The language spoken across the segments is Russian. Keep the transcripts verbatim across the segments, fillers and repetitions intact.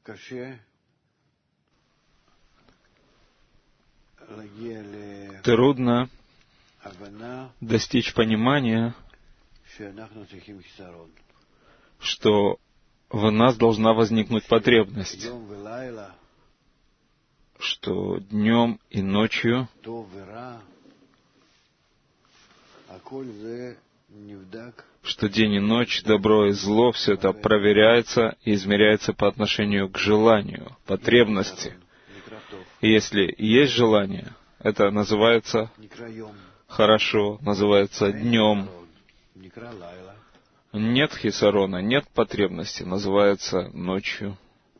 Трудно достичь понимания, что в нас должна возникнуть потребность, что днем и ночью что день и ночь, добро и зло, все это проверяется и измеряется по отношению к желанию, потребности. И если есть желание, это называется хорошо, называется днем. Нет хисарона, нет потребности, называется ночью.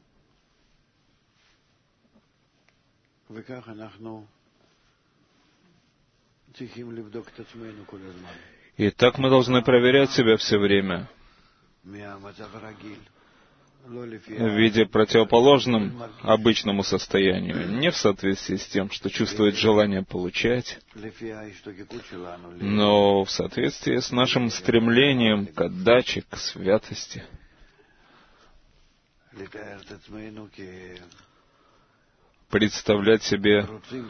И так мы должны проверять себя все время, в виде противоположном обычному состоянию, не в соответствии с тем, что чувствует желание получать, но в соответствии с нашим стремлением к отдаче, к святости. Представлять себе,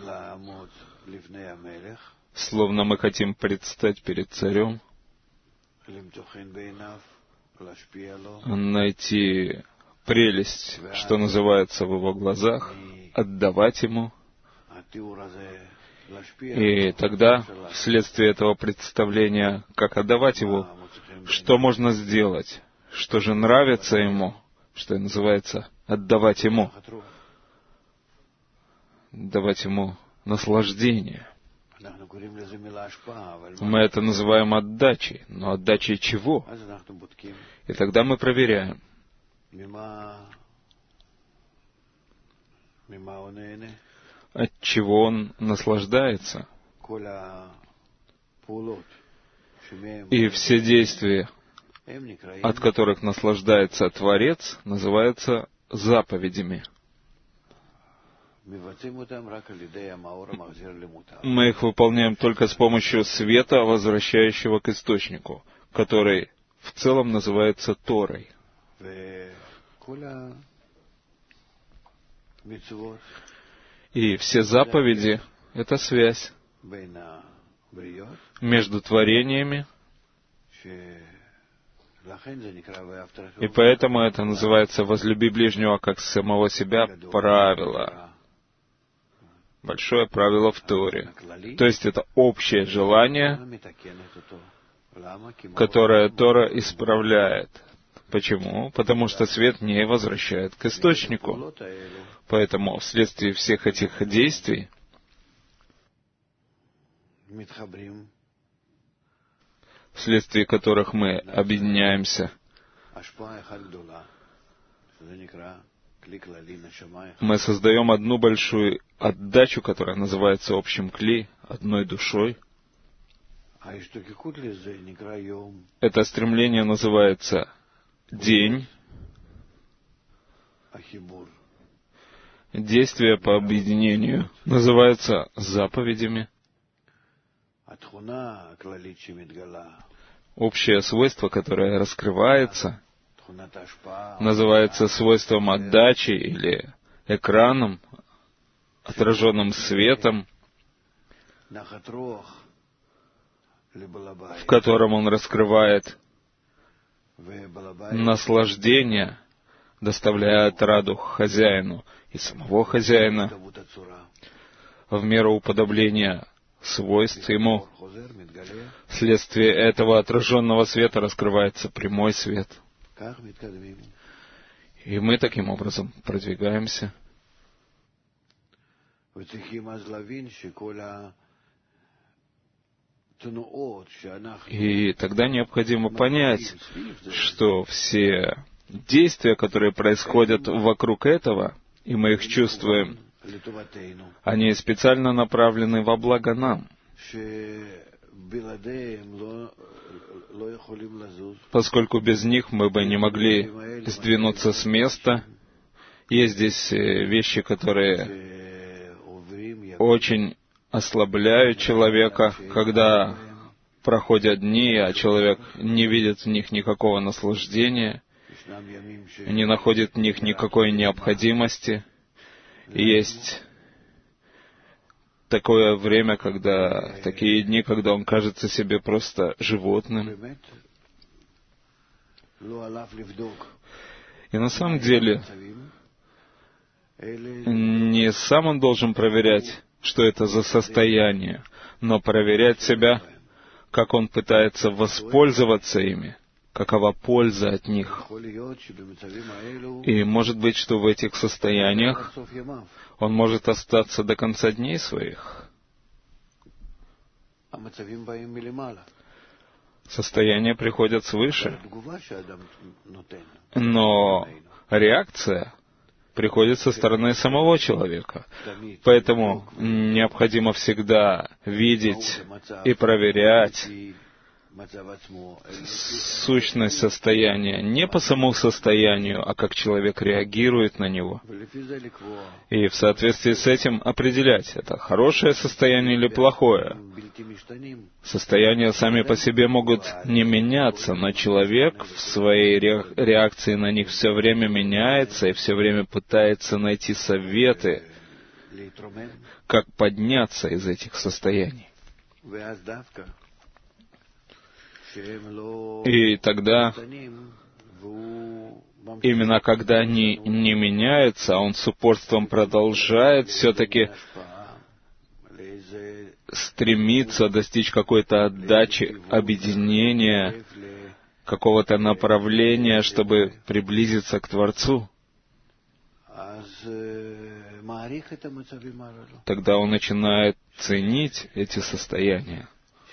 словно мы хотим предстать перед царем, найти прелесть, что называется, в его глазах, отдавать ему. И тогда, вследствие этого представления, как отдавать его, что можно сделать, что же нравится ему, что и называется отдавать ему, давать ему наслаждение. Мы это называем отдачей, но отдачей чего? И тогда мы проверяем, от чего он наслаждается. И все действия, от которых наслаждается Творец, называются заповедями. Мы их выполняем только с помощью света, возвращающего к источнику, который в целом называется Торой. И все заповеди — это связь между творениями, и поэтому это называется «возлюби ближнего как самого себя» правило. Большое правило в Торе. То есть это общее желание, которое Тора исправляет. Почему? Потому что свет не возвращает к источнику. Поэтому вследствие всех этих действий вследствие которых мы объединяемся, мы создаем одну большую отдачу, которая называется общим кли, одной душой. Это стремление называется день, действие по объединению называется заповедями. Общее свойство, которое раскрывается, называется свойством отдачи или экраном, отраженным светом, в котором он раскрывает наслаждение, доставляя отраду хозяину и самого хозяина в меру уподобления свойств ему. Вследствие этого отраженного света раскрывается прямой свет. И мы таким образом продвигаемся. И тогда необходимо понять, что все действия, которые происходят вокруг этого, и мы их чувствуем, они специально направлены во благо нам, поскольку без них мы бы не могли сдвинуться с места. Есть здесь вещи, которые очень ослабляют человека, когда проходят дни, а человек не видит в них никакого наслаждения. не находит в них никакой необходимости. И есть такое время, когда, такие дни, когда он кажется себе просто животным. И на самом деле, не сам он должен проверять, что это за состояние, но проверять себя, как он пытается воспользоваться ими, какова польза от них. И может быть, что в этих состояниях он может остаться до конца дней своих. Состояния приходят свыше, но реакция приходит со стороны самого человека. Поэтому необходимо всегда видеть и проверять сущность состояния не по самому состоянию, а как человек реагирует на него. И в соответствии с этим определять, это хорошее состояние или плохое. Состояния сами по себе могут не меняться, но человек в своей реакции на них все время меняется и все время пытается найти советы, как подняться из этих состояний. И тогда, именно когда они не меняются, а он с упорством продолжает все-таки стремиться достичь какой-то отдачи, объединения, какого-то направления, чтобы приблизиться к Творцу, тогда он начинает ценить эти состояния.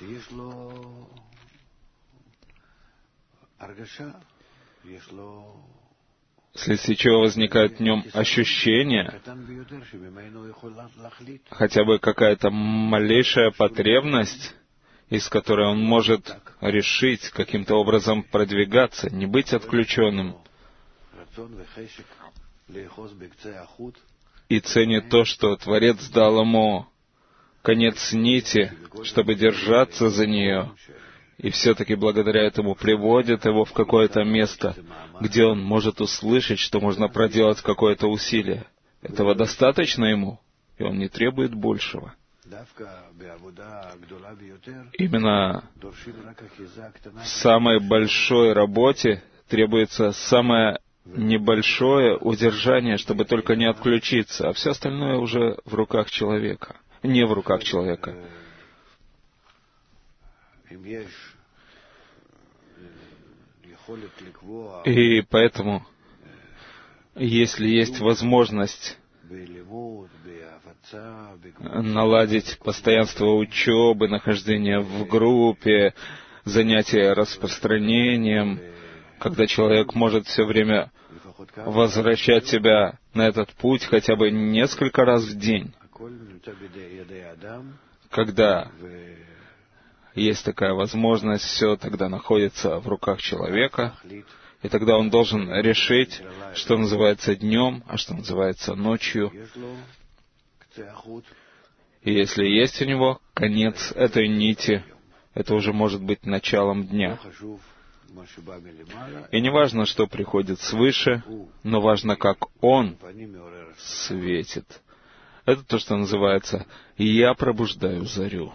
Вследствие чего возникает в нем ощущение, хотя бы какая-то малейшая потребность, из которой он может решить каким-то образом продвигаться, не быть отключенным, и ценит то, что Творец дал ему конец нити, чтобы держаться за нее, и все-таки благодаря этому приводит его в какое-то место, где он может услышать, что можно проделать какое-то усилие. Этого достаточно ему, и он не требует большего. Именно в самой большой работе требуется самое небольшое удержание, чтобы только не отключиться, а все остальное уже в руках человека, не в руках человека. И поэтому, если есть возможность наладить постоянство учебы, нахождение в группе, занятия распространением, когда человек может все время возвращать себя на этот путь хотя бы несколько раз в день, когда есть такая возможность, все тогда находится в руках человека, и тогда он должен решить, что называется днем, а что называется ночью. И если есть у него конец этой нити, это уже может быть началом дня. И не важно, что приходит свыше, но важно, как он светит. Это то, что называется «Я пробуждаю зарю».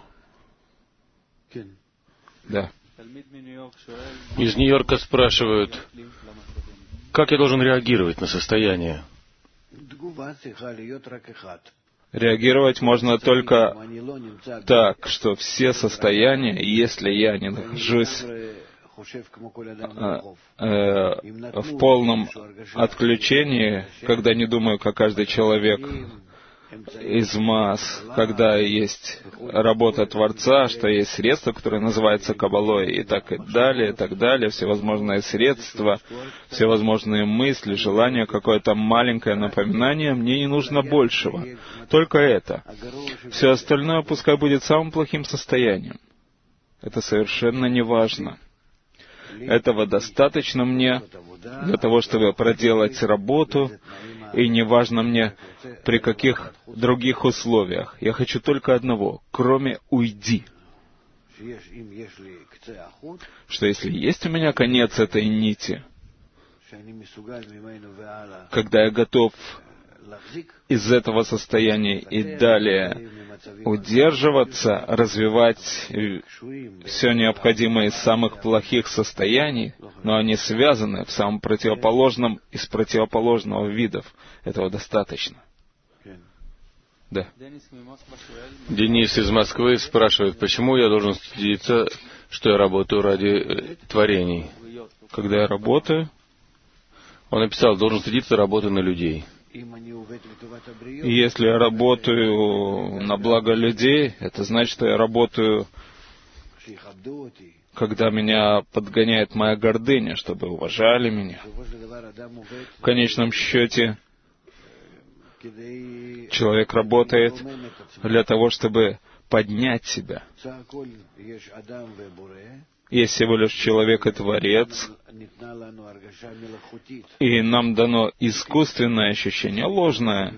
Да. Из Нью-Йорка спрашивают, как я должен реагировать на состояние? Реагировать можно только так, что все состояния, если я не нахожусь в полном отключении, когда не думаю, как каждый человек из масс, когда есть работа Творца, что есть средство, которое называется Кабалой, и так и далее, и так далее, всевозможные средства, всевозможные мысли, желания, какое-то маленькое напоминание, мне не нужно большего. Только это. Все остальное пускай будет самым плохим состоянием. Это совершенно не важно. Этого достаточно мне для того, чтобы проделать работу, и не важно мне, при каких других условиях. Я хочу только одного, кроме «уйди». Что если есть у меня конец этой нити, когда я готов из этого состояния и далее удерживаться, развивать все необходимое из самых плохих состояний, но они связаны в самом противоположном из противоположного видов. Этого достаточно. Да. Денис из Москвы спрашивает, почему я должен стыдиться, что я работаю ради творений? Когда я работаю, он написал, должен стыдиться работы на людей. Если я работаю на благо людей, это значит, что я работаю, когда меня подгоняет моя гордыня, чтобы уважали меня. В конечном счете, человек работает для того, чтобы поднять себя. Есть всего лишь человек и Творец, и нам дано искусственное ощущение, ложное,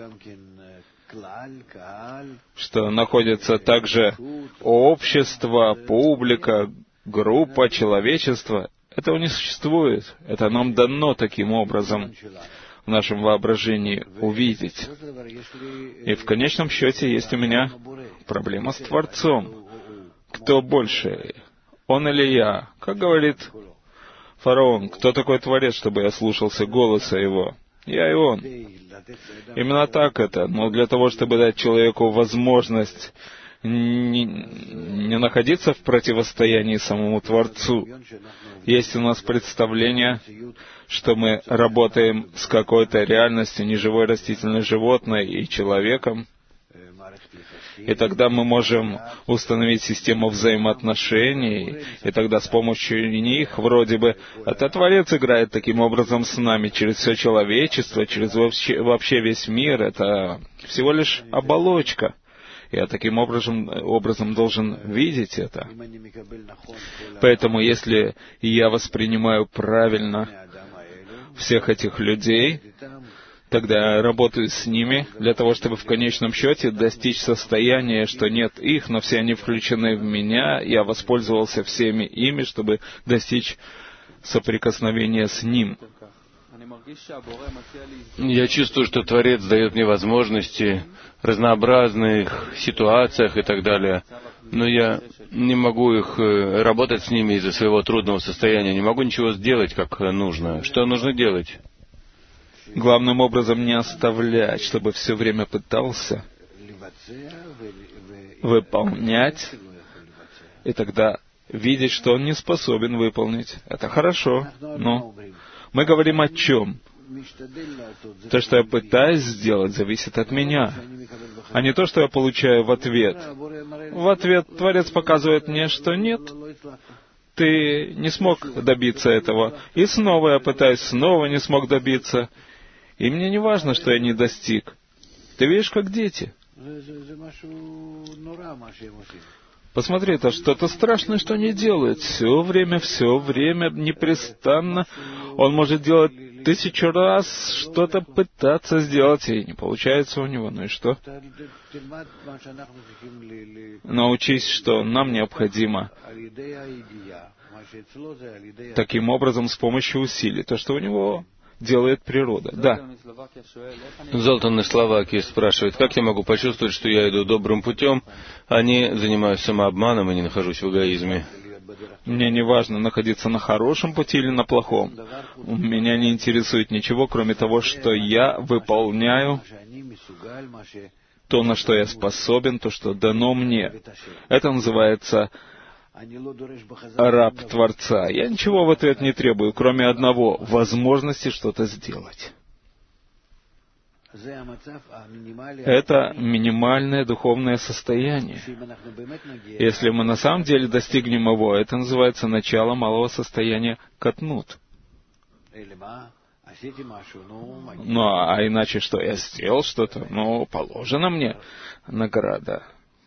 что находится также общество, публика, группа, человечество. Этого не существует. Это нам дано таким образом в нашем воображении увидеть. И в конечном счете есть у меня проблема с Творцом. Кто больше, он или я? Как говорит фараон, кто такой Творец, чтобы я слушался голоса его? Я и он. Именно так это. Но для того, чтобы дать человеку возможность не, не находиться в противостоянии самому Творцу, есть у нас представление, что мы работаем с какой-то реальностью, неживой растительной животной и человеком, и тогда мы можем установить систему взаимоотношений, и тогда с помощью них, вроде бы, это Творец играет таким образом с нами, через все человечество, через вообще, вообще весь мир, это всего лишь оболочка. Я таким образом, образом должен видеть это. Поэтому, если я воспринимаю правильно всех этих людей, тогда я работаю с ними для того, чтобы в конечном счете достичь состояния, что нет их, но все они включены в меня, я воспользовался всеми ими, чтобы достичь соприкосновения с ним. Я чувствую, что Творец дает мне возможности в разнообразных ситуациях и так далее, но я не могу их работать с ними из-за своего трудного состояния, не могу ничего сделать, как нужно. Что нужно делать? Главным образом не оставлять, чтобы все время пытался выполнять, и тогда видеть, что он не способен выполнить. Это хорошо, но мы говорим о чем? То, что я пытаюсь сделать, зависит от меня, а не то, что я получаю в ответ. В ответ Творец показывает мне, что нет, ты не смог добиться этого. И снова я пытаюсь, снова не смог добиться. И мне не важно, что я не достиг. Ты видишь, как дети. Посмотри, это что-то страшное, что они делают. Все время, все время, непрестанно. Он может делать тысячу раз, что-то пытаться сделать, и не получается у него. Ну и что? Научись, что нам необходимо таким образом с помощью усилий. То, что у него делает природа. Да. Золтан из Словакии спрашивает, как я могу почувствовать, что я иду добрым путем, а не занимаюсь самообманом и не нахожусь в эгоизме? Мне не важно находиться на хорошем пути или на плохом. Меня не интересует ничего, кроме того, что я выполняю то, на что я способен, то, что дано мне. Это называется раб Творца. Я ничего в ответ не требую, кроме одного — возможности что-то сделать. Это минимальное духовное состояние. Если мы на самом деле достигнем его, это называется начало малого состояния катнут. Ну, а иначе что? Я сделал что-то? Ну, положено мне награда.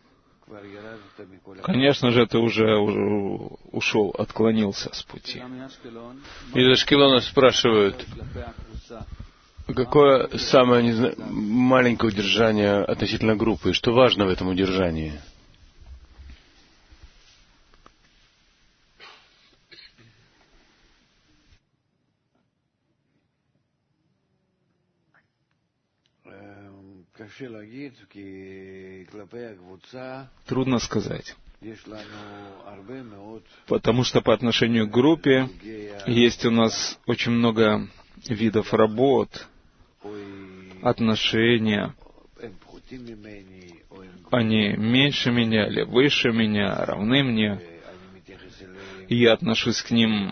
Конечно же, ты уже ушел, отклонился с пути. Из Ашкелона спрашивают, какое самое не знаю, маленькое удержание относительно группы, что важно в этом удержании? Трудно сказать. Потому что по отношению к группе есть у нас очень много видов работ, отношения. Они меньше меня или выше меня, равны мне. И я отношусь к ним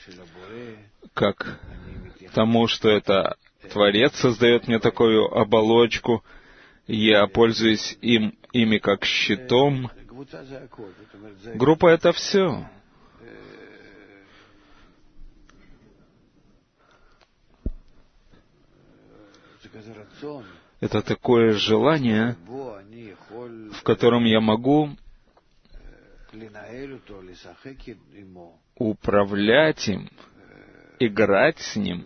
как к тому, что это Творец создает мне такую оболочку. Я пользуюсь им, ими как щитом. Группа — это все. Это такое желание, в котором я могу управлять им, играть с ним,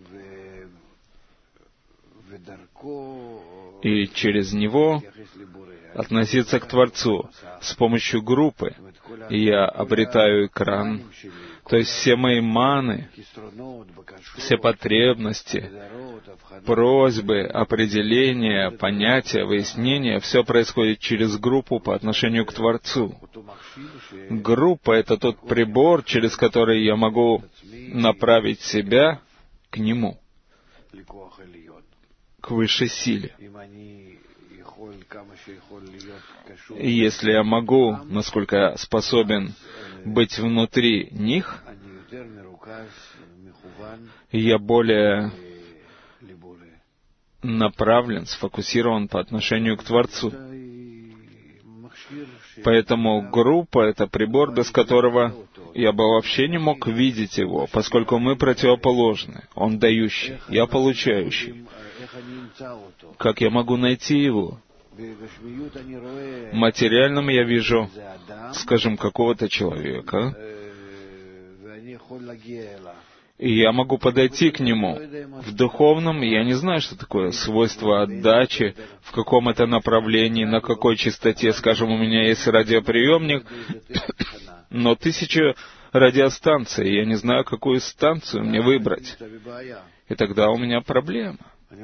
и через него относиться к Творцу. С помощью группы я обретаю экран, то есть все мои маны, все потребности, просьбы, определения, понятия, выяснения, все происходит через группу по отношению к Творцу. Группа — это тот прибор, через который я могу направить себя к Нему, к высшей силе. И если я могу, насколько я способен быть внутри них, я более направлен, сфокусирован по отношению к Творцу. Поэтому группа — это прибор, без которого я бы вообще не мог видеть его, поскольку мы противоположны. Он дающий, я получающий. Как я могу найти его? В материальном я вижу, скажем, какого-то человека, и я могу подойти к нему. В духовном я не знаю, что такое свойство отдачи, в каком это направлении, на какой частоте. Скажем, у меня есть радиоприемник, но тысяча радиостанций, я не знаю, какую станцию мне выбрать. И тогда у меня проблема.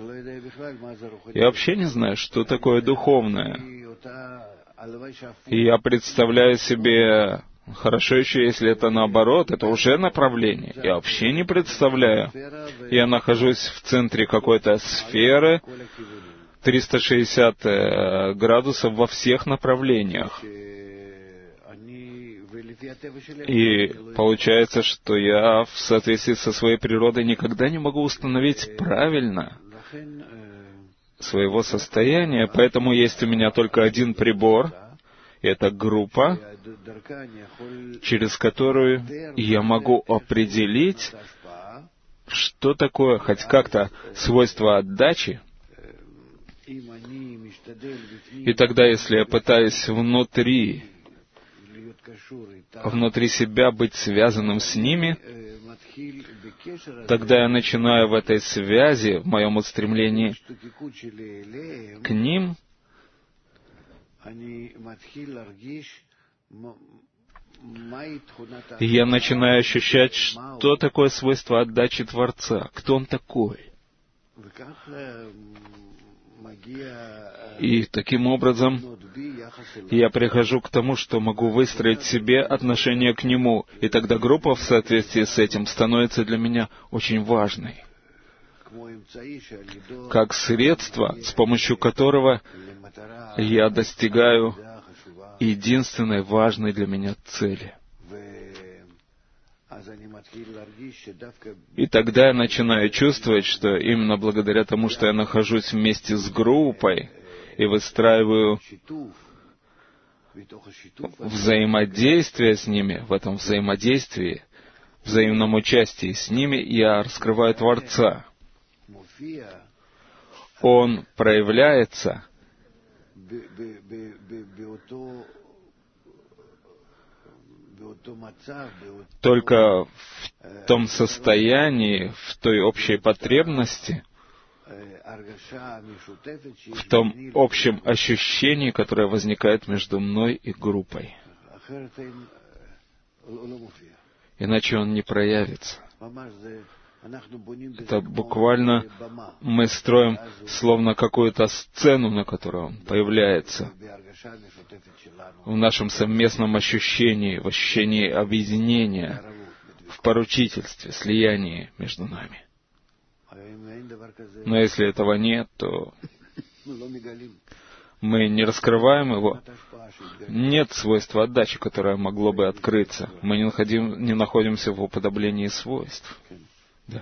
Я вообще не знаю, что такое духовное. И я представляю себе, хорошо еще, если это наоборот, это уже направление. Я вообще не представляю. Я нахожусь в центре какой-то сферы, триста шестьдесят градусов во всех направлениях. И получается, что я в соответствии со своей природой никогда не могу установить правильно своего состояния, поэтому есть у меня только один прибор, и это группа, через которую я могу определить, что такое хоть как-то свойство отдачи. И тогда, если я пытаюсь внутри, внутри себя быть связанным с ними, тогда я начинаю в этой связи, в моем устремлении к ним, я начинаю ощущать, что такое свойство отдачи Творца, кто Он такой. И таким образом я прихожу к тому, что могу выстроить себе отношение к Нему, и тогда группа в соответствии с этим становится для меня очень важной, как средство, с помощью которого я достигаю единственной важной для меня цели. И тогда я начинаю чувствовать, что именно благодаря тому, что я нахожусь вместе с группой и выстраиваю взаимодействие с ними, в этом взаимодействии, взаимном участии с ними, я раскрываю Творца. Он проявляется только в том состоянии, в той общей потребности, в том общем ощущении, которое возникает между мной и группой. Иначе он не проявится. Это буквально мы строим словно какую-то сцену, на которой он появляется. В нашем совместном ощущении, в ощущении объединения, в поручительстве, слиянии между нами. Но если этого нет, то мы не раскрываем его. Нет свойства отдачи, которое могло бы открыться. Мы не, находим, не находимся в уподоблении свойств. Да.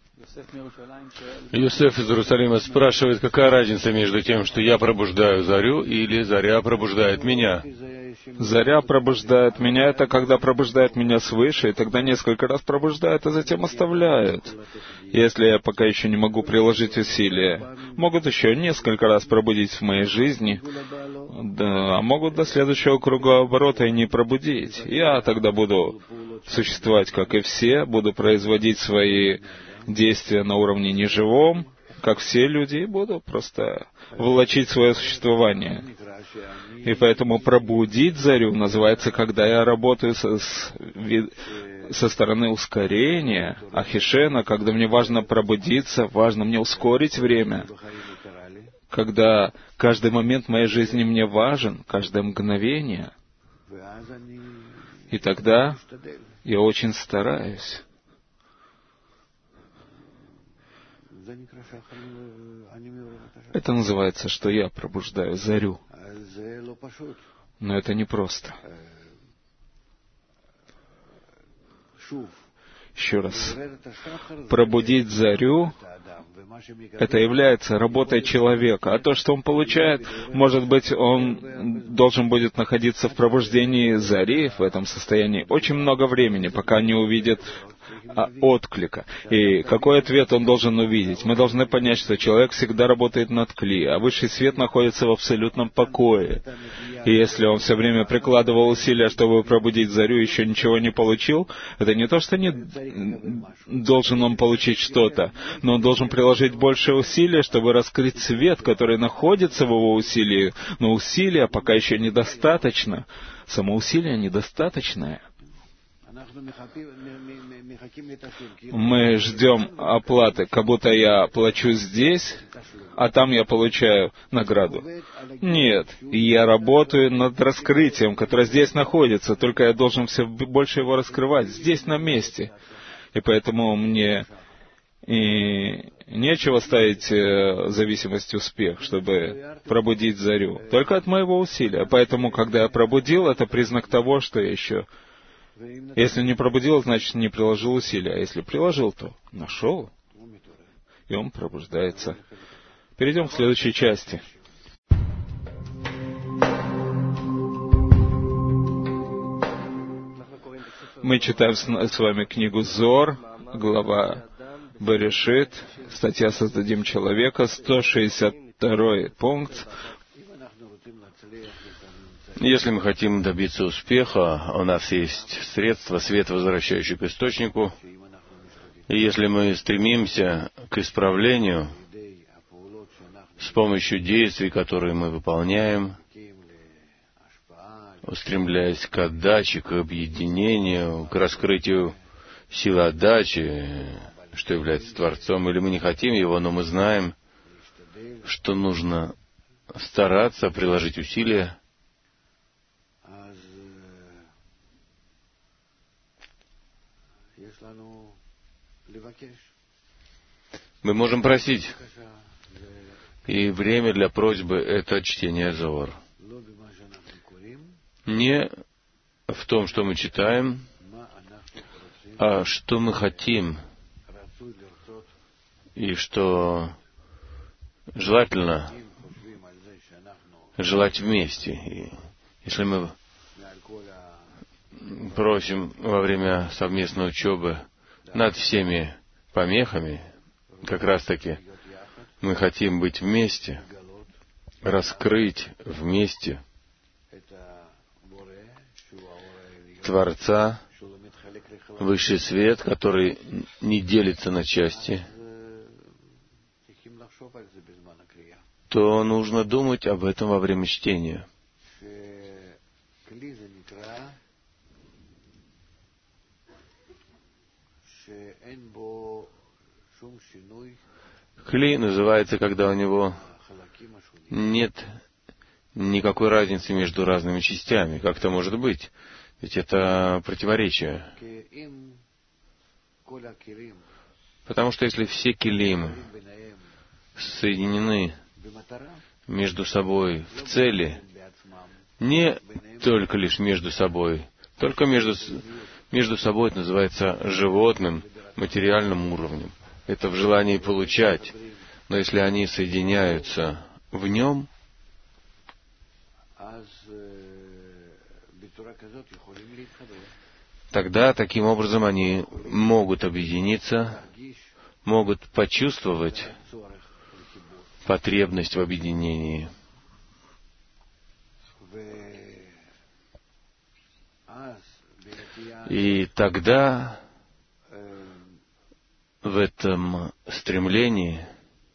Юсеф из Иерусалима спрашивает, какая разница между тем, что я пробуждаю зарю, или заря пробуждает меня? Заря пробуждает меня, это когда пробуждает меня свыше, и тогда несколько раз пробуждает, а затем оставляет. Если я пока еще не могу приложить усилия, могут еще несколько раз пробудить в моей жизни, да, а могут до следующего круга оборота и не пробудить. Я тогда буду существовать, как и все, буду производить свои действия на уровне неживом, как все люди, и буду просто влачить свое существование. И поэтому пробудить зарю называется, когда я работаю со, с, со стороны ускорения, ахишена, когда мне важно пробудиться, важно мне ускорить время, когда каждый момент моей жизни мне важен, каждое мгновение. И тогда я очень стараюсь. Это называется, что я пробуждаю зарю. Но это непросто. Еще раз. Пробудить зарю — это является работой человека. А то, что он получает, может быть, он должен будет находиться в пробуждении зари, в этом состоянии, очень много времени, пока не увидит отклика. И какой ответ он должен увидеть? Мы должны понять, что человек всегда работает над кли, а высший свет находится в абсолютном покое. И если он все время прикладывал усилия, чтобы пробудить зарю, еще ничего не получил, это не то, что не должен он получить что-то, но он должен приложить больше усилий, чтобы раскрыть свет, который находится в его усилии. Но усилия пока еще недостаточно. Само усилие недостаточное. Мы ждем оплаты, как будто я плачу здесь, а там я получаю награду. Нет, я работаю над раскрытием, которое здесь находится, только я должен все больше его раскрывать, здесь на месте. И поэтому мне и нечего ставить зависимость успех, чтобы пробудить зарю, только от моего усилия. Поэтому, когда я пробудил, это признак того, что я еще... Если не пробудил, значит, не приложил усилия. А если приложил, то нашел, и он пробуждается. Перейдем к следующей части. Мы читаем с вами книгу Зор, глава Берешит, статья «Создадим человека», сто шестьдесят второй пункт. Если мы хотим добиться успеха, у нас есть средства, свет, возвращающий к источнику. И если мы стремимся к исправлению с помощью действий, которые мы выполняем, устремляясь к отдаче, к объединению, к раскрытию силы отдачи, что является Творцом, или мы не хотим его, но мы знаем, что нужно стараться приложить усилия, мы можем просить. И время для просьбы — это чтение Зоар. Не в том, что мы читаем, а что мы хотим, и что желательно желать вместе. И если мы просим во время совместной учебы над всеми помехами, как раз-таки мы хотим быть вместе, раскрыть вместе Творца, высший свет, который не делится на части, то нужно думать об этом во время чтения. Кли называется, когда у него нет никакой разницы между разными частями. Как это может быть? Ведь это противоречие. Потому что если все килим соединены между собой в цели, не только лишь между собой, только между, между собой это называется животным, материальным уровнем. Это в желании получать. Но если они соединяются в нем, тогда таким образом они могут объединиться, могут почувствовать потребность в объединении. И тогда в этом стремлении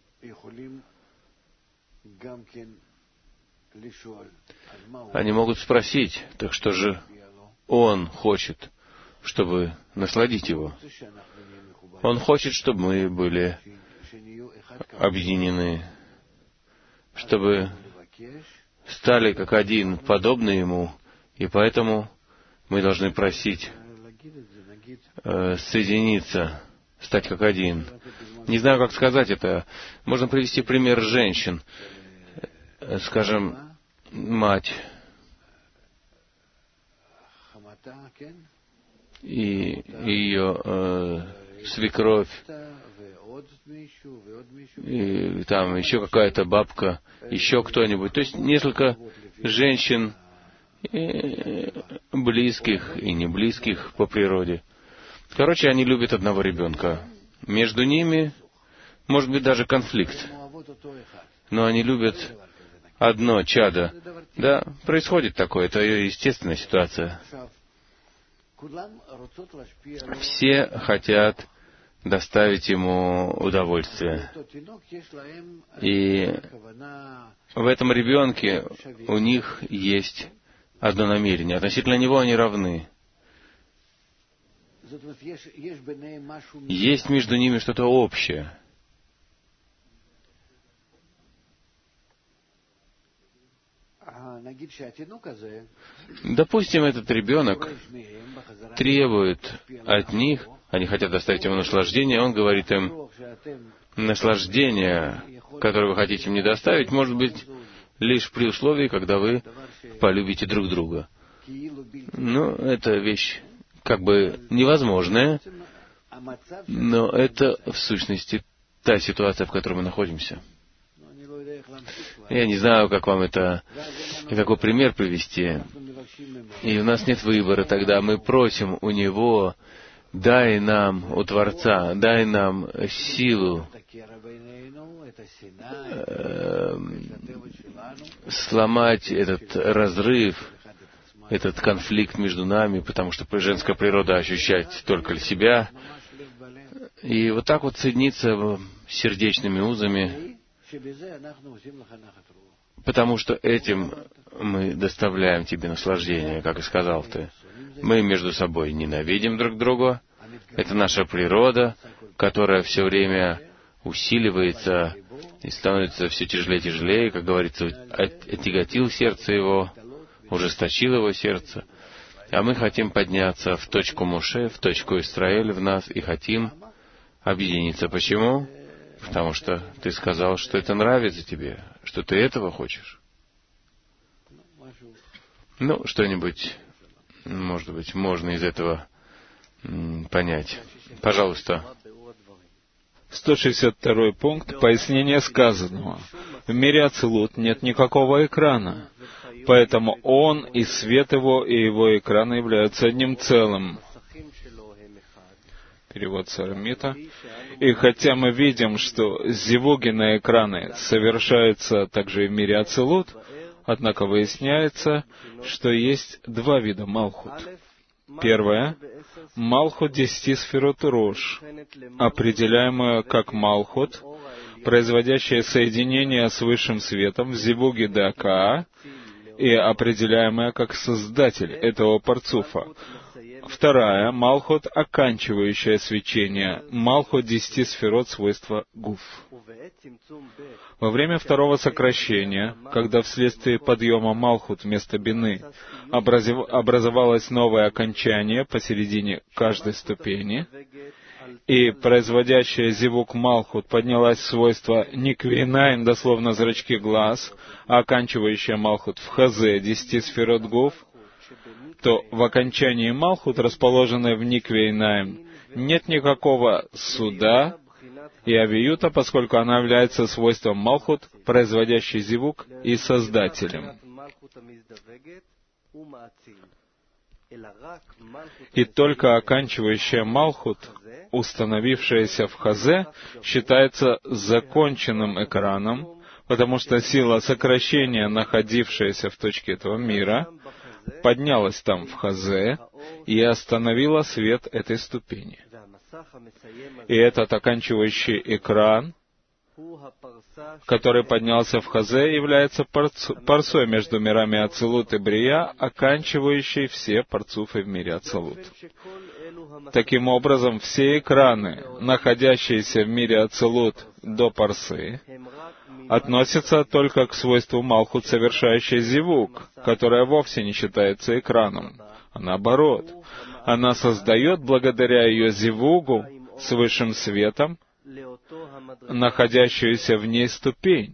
они могут спросить, так что же он хочет, чтобы насладить его? Он хочет, чтобы мы были объединены, чтобы стали как один, подобны ему, и поэтому мы должны просить э, соединиться, стать как один. Не знаю, как сказать это. Можно привести пример женщин. Скажем, мать и ее э, свекровь, и там еще какая-то бабка, еще кто-нибудь. То есть несколько женщин, и близких и не близких по природе. Короче, они любят одного ребенка. Между ними может быть даже конфликт. Но они любят одно чадо. Да, происходит такое, это ее естественная ситуация. Все хотят доставить ему удовольствие. И в этом ребенке у них есть одно намерение. Относительно него они равны. Есть между ними что-то общее. Допустим, этот ребенок требует от них, они хотят доставить ему наслаждение, он говорит им, наслаждение, которое вы хотите мне доставить, может быть лишь при условии, когда вы полюбите друг друга. Ну, это вещь как бы невозможная, но это в сущности та ситуация, в которой мы находимся. Я не знаю, как вам это, какой пример привести. И у нас нет выбора, тогда мы просим у Него, дай нам, у Творца, дай нам силу э, сломать этот разрыв, этот конфликт между нами, потому что женская природа ощущать только себя. И вот так вот соединиться сердечными узами, потому что этим мы доставляем тебе наслаждение, как и сказал ты. Мы между собой ненавидим друг друга. Это наша природа, которая все время усиливается и становится все тяжелее и тяжелее, как говорится, отяготил сердце его, ужесточил его сердце. А мы хотим подняться в точку Моше, в точку Исраэль в нас, и хотим объединиться. Почему? Потому что ты сказал, что это нравится тебе, что ты этого хочешь. Ну, что-нибудь, может быть, можно из этого м, понять. Пожалуйста. сто шестьдесят второй пункт. Пояснение сказанного. В мире Ацилут нет никакого экрана, поэтому он и свет его, и его экран являются одним целым. Перевод Сарамита. И хотя мы видим, что зивуги на экраны совершаются также и в мире Ацилут, однако выясняется, что есть два вида Малхут. Первое — Малхут десяти сферот Рош, определяемая как Малхут, производящая соединение с высшим светом в зивуге Дака, и определяемая как Создатель этого парцуфа. вторая — Малхут, оканчивающая свечение, Малхут десяти сферот свойства Гуф. Во время второго сокращения, когда вследствие подъема Малхут вместо Бины образовалось новое окончание посередине каждой ступени, и производящая зивук Малхут поднялась в свойство Никвейнаим, дословно зрачки глаз, а оканчивающая Малхут в Хазе десяти сферот Гуф, то в окончании Малхут, расположенной в Никвейнаим, нет никакого суда и авиюта, поскольку она является свойством Малхут, производящей зивук, и создателем. И только оканчивающая Малхут, установившаяся в Хазе, считается законченным экраном, потому что сила сокращения, находившаяся в точке этого мира, поднялась там в Хазе и остановила свет этой ступени. И этот оканчивающий экран, который поднялся в Хазе, является парсой между мирами Ацилут и Брия, оканчивающей все парцуфы в мире Ацилут. Таким образом, все экраны, находящиеся в мире Ацилут до парсы, относятся только к свойству Малхут, совершающей зивук, которая вовсе не считается экраном, а наоборот. Она создает благодаря ее зивугу с высшим светом находящуюся в ней ступень.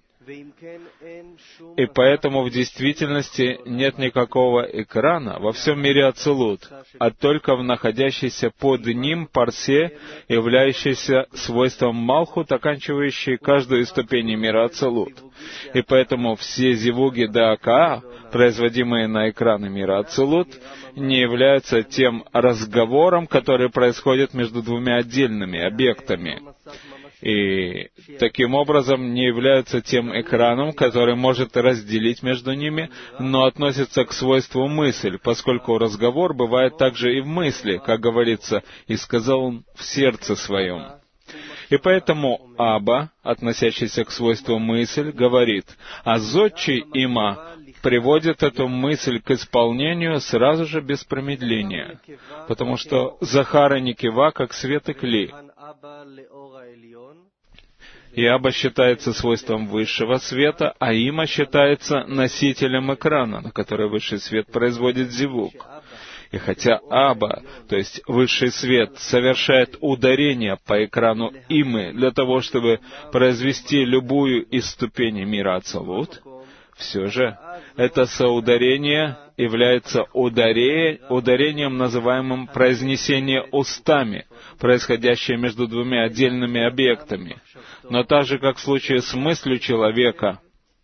И поэтому в действительности нет никакого экрана во всем мире Ацилут, а только в находящейся под ним парсе, являющейся свойством Малхут, оканчивающей каждую из ступеней мира Ацилут. И поэтому все зивуги Даакаа, производимые на экраны мира Ацилут, не являются тем разговором, который происходит между двумя отдельными объектами. И таким образом не являются тем экраном, который может разделить между ними, но относится к свойству мысль, поскольку разговор бывает также и в мысли, как говорится, «и сказал он в сердце своем». И поэтому Аба, относящийся к свойству мысль, говорит, а Зодчий Има приводит эту мысль к исполнению сразу же без промедления, потому что Захар и Никива как свет и кли. И Аба считается свойством высшего света, а Има считается носителем экрана, на который высший свет производит зивук. И хотя Аба, то есть высший свет, совершает ударение по экрану Имы для того, чтобы произвести любую из ступеней мира Ацилут, все же это соударение является ударе, ударением, называемым произнесение устами, происходящее между двумя отдельными объектами. Но так же, как в случае с мыслью человека,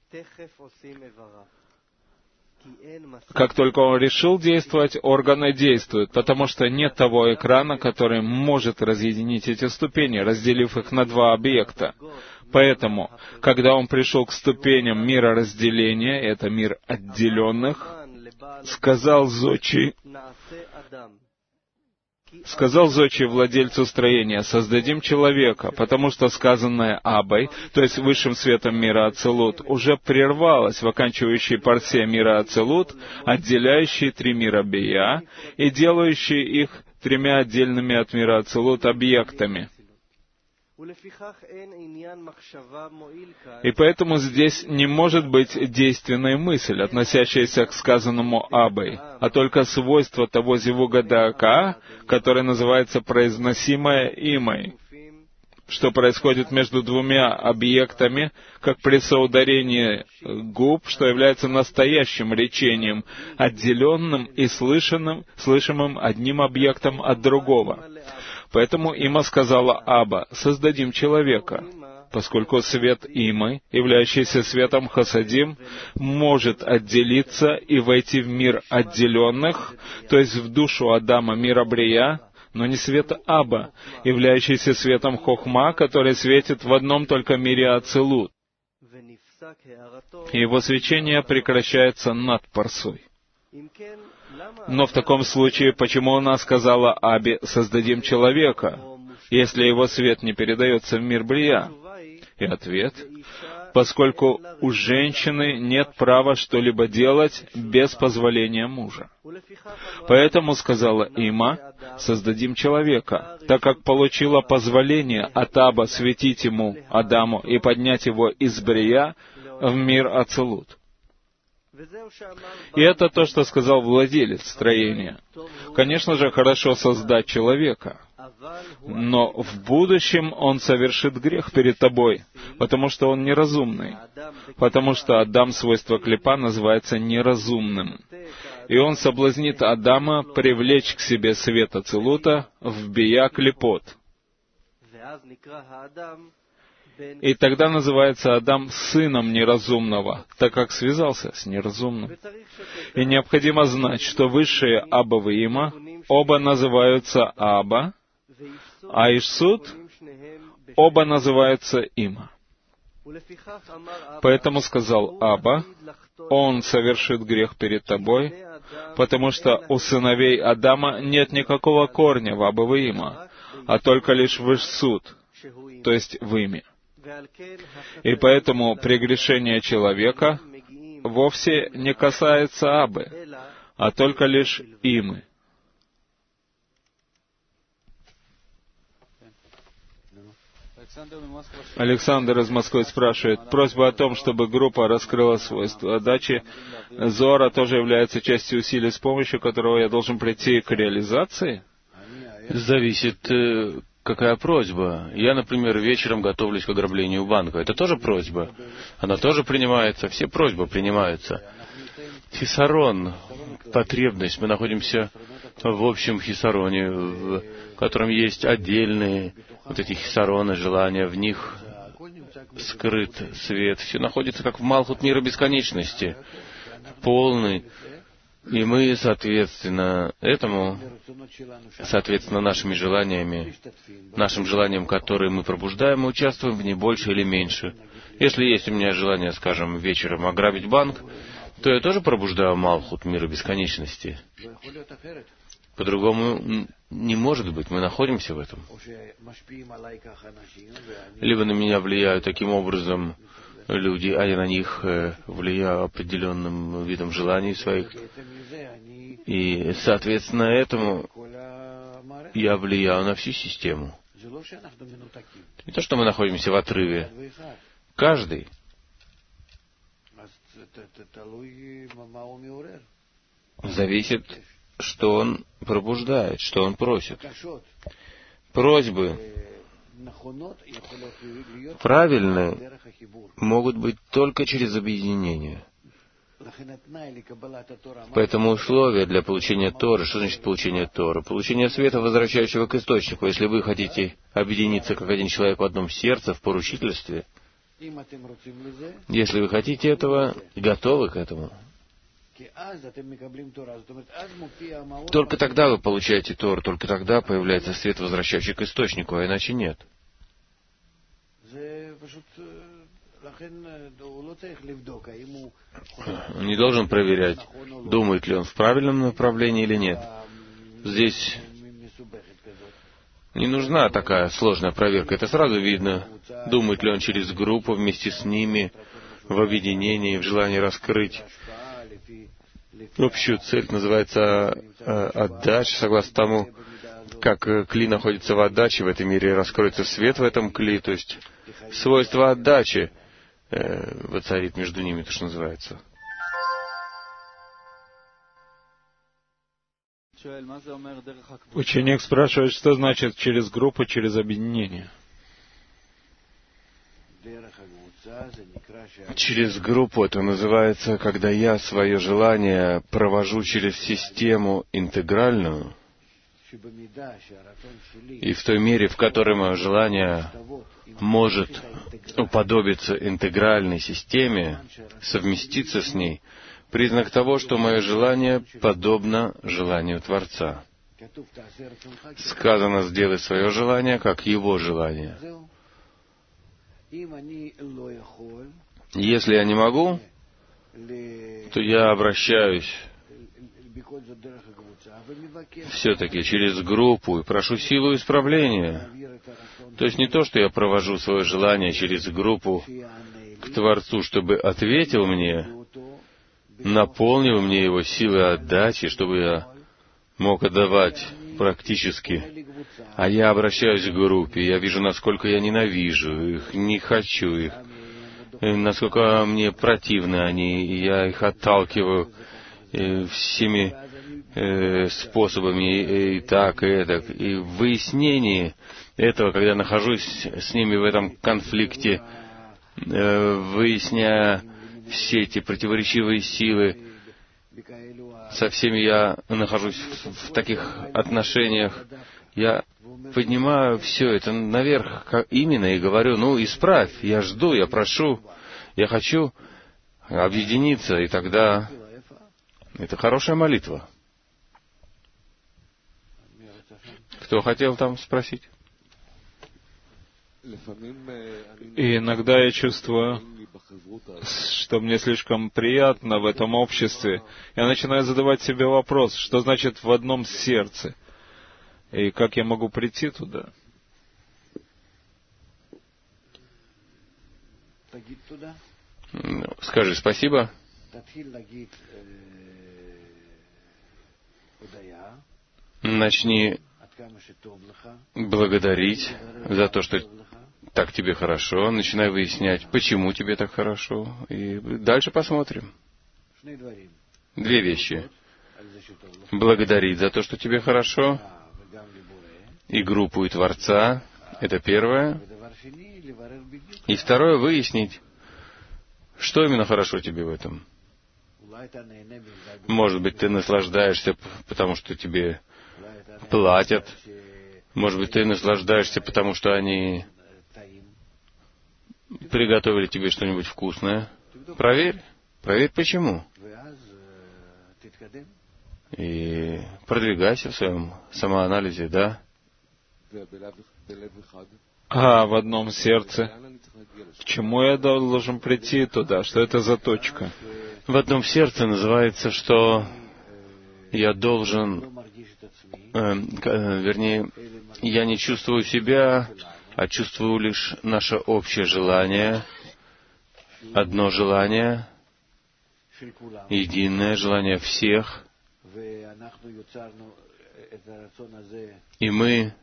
как только он решил действовать, органы действуют, потому что нет того экрана, который может разъединить эти ступени, разделив их на два объекта. Поэтому, когда он пришел к ступеням мира разделения, это мир отделенных, сказал Зодчий, сказал Зодчий владельцу строения, создадим человека, потому что сказанное Абой, то есть высшим светом мира Ацилут, уже прервалось в оканчивающей парсе мира Ацилут, отделяющей три мира Бия и делающей их тремя отдельными от мира Ацилут объектами. И поэтому здесь не может быть действенной мысль, относящаяся к сказанному Абой, а только свойство того зивуга Даакаа, который называется произносимое Имой, что происходит между двумя объектами, как при соударении губ, что является настоящим речением, отделенным и слышанным, слышимым одним объектом от другого. Поэтому Има сказала Аба, создадим человека, поскольку свет Имы, являющийся светом Хасадим, может отделиться и войти в мир отделенных, то есть в душу Адама мира Брия, но не свет Аба, являющийся светом Хохма, который светит в одном только мире Ацилут. Его свечение прекращается над парсой. Но в таком случае, почему она сказала Абе «создадим человека», если его свет не передается в мир Брия? И ответ, поскольку у женщины нет права что-либо делать без позволения мужа. Поэтому сказала Има: создадим человека, так как получила позволение от Аба светить ему, Адаму, и поднять его из Брия в мир Ацилут. И это то, что сказал владелец строения. Конечно же, хорошо создать человека, но в будущем он совершит грех перед тобой, потому что он неразумный, потому что Адам, свойство клипа, называется неразумным. И он соблазнит Адама привлечь к себе свет Ацилута в Бия клипот. И тогда называется Адам сыном неразумного, так как связался с неразумным. И необходимо знать, что высшие Абовы Има оба называются Аба, а Ишсуд оба называются Има. Поэтому сказал Аба: он совершит грех перед тобой, потому что у сыновей Адама нет никакого корня в Абовы Има, а только лишь в Ишсуд, то есть в Име. И поэтому прегрешение человека вовсе не касается Абы, а только лишь Имы. Александр из Москвы спрашивает: просьба о том, чтобы группа раскрыла свойства отдачи Зора, тоже является частью усилий, с помощью которого я должен прийти к реализации? Зависит, какая просьба. Я, например, вечером готовлюсь к ограблению банка. Это тоже просьба. Она тоже принимается. Все просьбы принимаются. Хисарон, потребность. Мы находимся в общем хисароне, в котором есть отдельные вот эти хисароны, желания. В них скрыт свет. Все находится как в Малхут мира бесконечности. Полный. И мы, соответственно, этому, соответственно, нашими желаниями, нашим желанием, которые мы пробуждаем, мы участвуем в ней больше или меньше. Если есть у меня желание, скажем, вечером ограбить банк, то я тоже пробуждаю Малхут мира бесконечности. По-другому не может быть, мы находимся в этом. Либо на меня влияют таким образом люди, а я на них влияю определенным видом желаний своих. И, соответственно, этому я влияю на всю систему. Не то, что мы находимся в отрыве. Каждый. Зависит, что он пробуждает, что он просит. Просьбы правильные могут быть только через объединение. Поэтому условия для получения Торы, что значит получение Торы? Получение света, возвращающего к источнику. Если вы хотите объединиться как один человек в одном сердце, в поручительстве, если вы хотите этого, готовы к этому, только тогда вы получаете Тору, только тогда появляется свет, возвращающий к источнику, а иначе нет. Он не должен проверять, думает ли он в правильном направлении или нет. Здесь не нужна такая сложная проверка. Это сразу видно, думает ли он через группу вместе с ними, в объединении, в желании раскрыть общую цель. Называется отдача, согласно тому, как кли находится в отдаче, в этом мире раскроется свет в этом кли, то есть свойство отдачи э, воцарит между ними, то, что называется. Ученик спрашивает, что значит через группу, через объединение. Через группу это называется, когда я свое желание провожу через систему интегральную, и в той мере, в которой мое желание может уподобиться интегральной системе, совместиться с ней, признак того, что мое желание подобно желанию Творца. Сказано, сделай свое желание, как его желание. Если я не могу, то я обращаюсь все-таки через группу и прошу силу исправления. То есть не то, что я провожу свое желание через группу к к Творцу, чтобы ответил мне, наполнил мне его силой отдачи, чтобы я мог отдавать практически. А я обращаюсь к группе, я вижу, насколько я ненавижу их, не хочу их, насколько мне противны они, и я их отталкиваю всеми способами, и так, и эдак. И в выяснении этого, когда я нахожусь с ними в этом конфликте, выясняя все эти противоречивые силы, со всеми я нахожусь в, в таких отношениях, я поднимаю все это наверх как именно и говорю, ну, исправь, я жду, я прошу, я хочу объединиться, и тогда это хорошая молитва. Кто хотел там спросить? И иногда я чувствую, что мне слишком приятно в этом обществе. Я начинаю задавать себе вопрос, что значит в одном сердце, и как я могу прийти туда. Скажи спасибо. Начни благодарить за то, что так тебе хорошо. Начинай выяснять, почему тебе так хорошо. И дальше посмотрим. Две вещи. Благодарить за то, что тебе хорошо. И группу, и Творца. Это первое. И второе, выяснить, что именно хорошо тебе в этом. Может быть, ты наслаждаешься, потому что тебе платят. Может быть, ты наслаждаешься, потому что они приготовили тебе что-нибудь вкусное. Проверь. Проверь, почему. И продвигайся в своем самоанализе, да? А в одном сердце. К чему я должен прийти туда? Что это за точка? В одном сердце называется, что я должен, э, э, вернее, я не чувствую себя, а чувствую лишь наше общее желание, одно желание, единое желание всех. И мы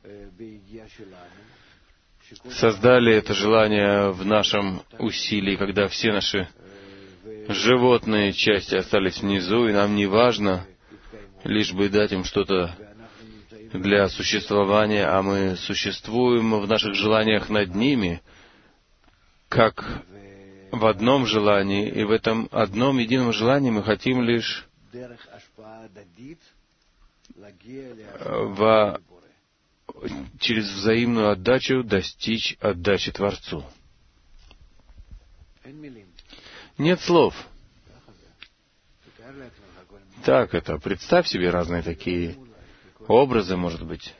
создали это желание в нашем усилии, когда все наши животные части остались внизу, и нам не важно, лишь бы дать им что-то для существования, а мы существуем в наших желаниях над ними, как в одном желании, и в этом одном едином желании мы хотим лишь в, через взаимную отдачу достичь отдачи Творцу. Нет слов. Так это. Представь себе разные такие образы, может быть.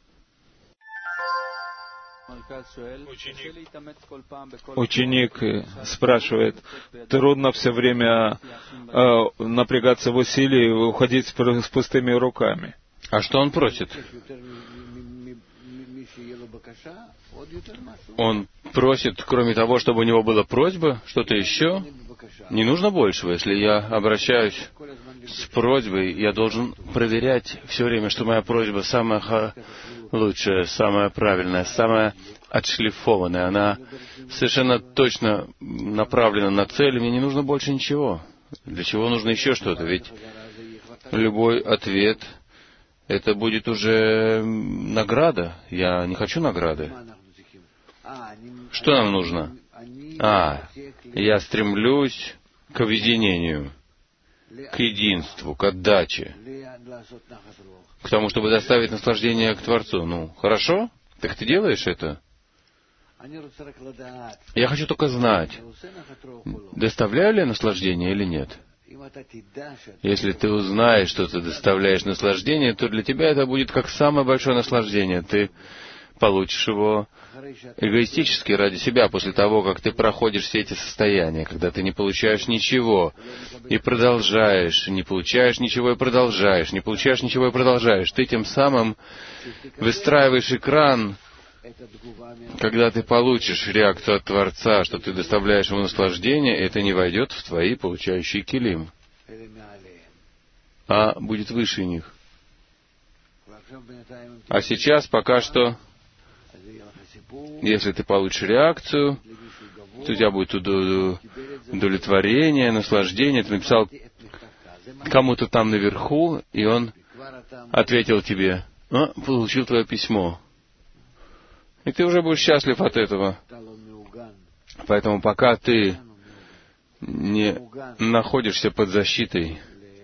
Ученик спрашивает, трудно все время э, напрягаться в усилии и уходить с пустыми руками. А что он просит? Он просит, кроме того, чтобы у него была просьба, что-то еще. Не нужно большего. Если я обращаюсь с просьбой, я должен проверять все время, что моя просьба самая лучшая, самая правильная, самая отшлифованная. Она совершенно точно направлена на цель, мне не нужно больше ничего. Для чего нужно еще что-то? Ведь любой ответ — это будет уже награда. Я не хочу награды. Что нам нужно? А, я стремлюсь к объединению, к единству, к отдаче, к тому, чтобы доставить наслаждение к Творцу. Ну, хорошо? Так ты делаешь это? Я хочу только знать, доставляю ли я наслаждение или нет. Если ты узнаешь, что ты доставляешь наслаждение, то для тебя это будет как самое большое наслаждение. Ты получишь его эгоистически ради себя, после того, как ты проходишь все эти состояния, когда ты не получаешь ничего и продолжаешь, не получаешь ничего и продолжаешь, не получаешь ничего и продолжаешь. Ты тем самым выстраиваешь экран когда ты получишь реакцию от Творца, что ты доставляешь ему наслаждение, это не войдет в твои получающие килим, а будет выше них. А сейчас пока что, если ты получишь реакцию, то у тебя будет удовлетворение, наслаждение. Ты написал кому-то там наверху, и он ответил тебе: «А, получил твое письмо». И ты уже будешь счастлив от этого. Поэтому пока ты не находишься под защитой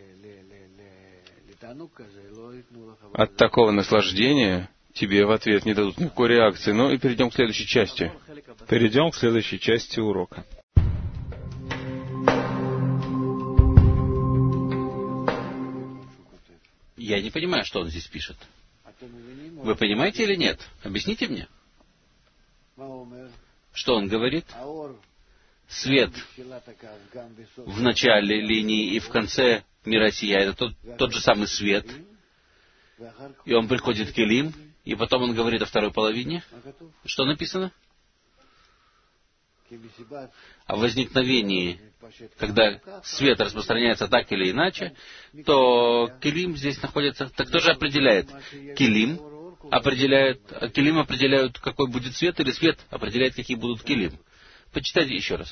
от такого наслаждения, тебе в ответ не дадут никакой реакции. Ну и перейдем к следующей части. Перейдем к следующей части урока. Я не понимаю, что он здесь пишет. Вы понимаете или нет? Объясните мне. Что он говорит? Свет в начале линии и в конце мира сия — это тот, тот же самый свет. И он приходит к Келим, и потом он говорит о второй половине. Что написано? О возникновении, когда свет распространяется так или иначе, то Келим здесь находится. Так кто же определяет? Келим определяет, Келим определяют, какой будет свет, или свет определяет, какие будут Келим? Почитайте еще раз.